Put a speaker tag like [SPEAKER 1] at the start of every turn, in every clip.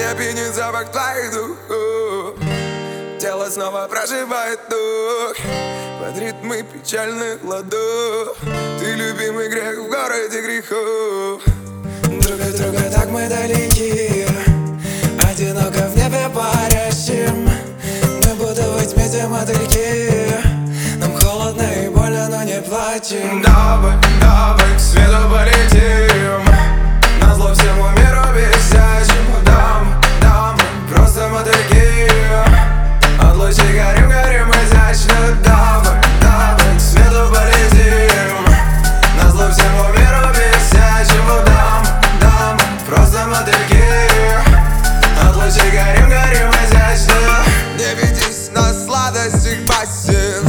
[SPEAKER 1] Меня пьянит запах твоих духов. Тело снова проживает дух под ритмы печальных ладов. Ты любимый грех в городе грехов. Друг от друга так мы далеки, одиноко в небе парящим. Мы будто во тьме те мотыльки. Нам холодно и больно, но не плачем. Давай, давай к свету полетим, назло всему миру бесячему. Дамы, просто мотыльки. От лучей горим, горим изящно. Давай, давай к свету полетим, назло всему миру бесячему. Дамы, просто мотыльки. От лучей горим, горим изящно. Не ведись на сладостях басен,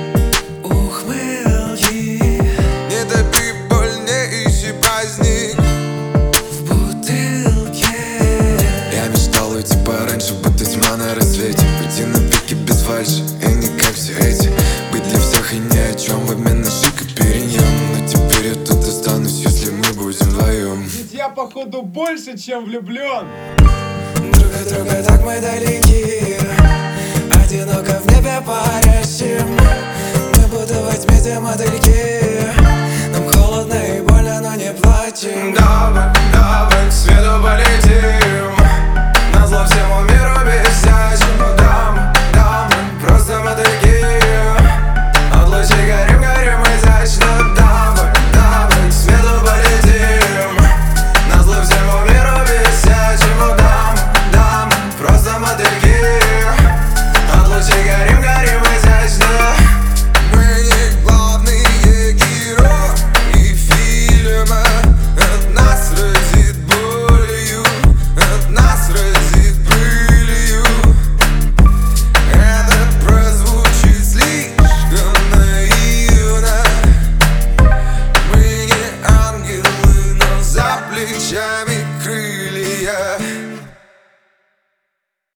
[SPEAKER 1] ухмылки. Не топи боль, не ищи праздник в бутылке. Я мечтал уйти пораньше, будто тьма на рассвете. Пойти на пике без фальши, и не как все эти. Быть для всех и ни о чем в обмен на шик и периньон. Но теперь я тут останусь, если мы будем вдвоем.
[SPEAKER 2] Ведь я походу больше, чем влюблен.
[SPEAKER 1] Друг от друга так мы далеки, одиноко в небе парящим. Мы будто во тьме те мотыльки. Нам холодно и больно, но не плачем. Давай, давай к свету полетим, назло всему миру бесячему. Дамы, просто мотыльки. От лучей горим, горим изящно. Давай, давай к свету полетим, назло всему миру бесячему. Дамы, просто мотыльки. От лучей горим, горим изящно. Мы не главные герои фильма. От нас разит болью, от нас разит пылью. Это прозвучит слишком наивно. Мы не ангелы, но за плечами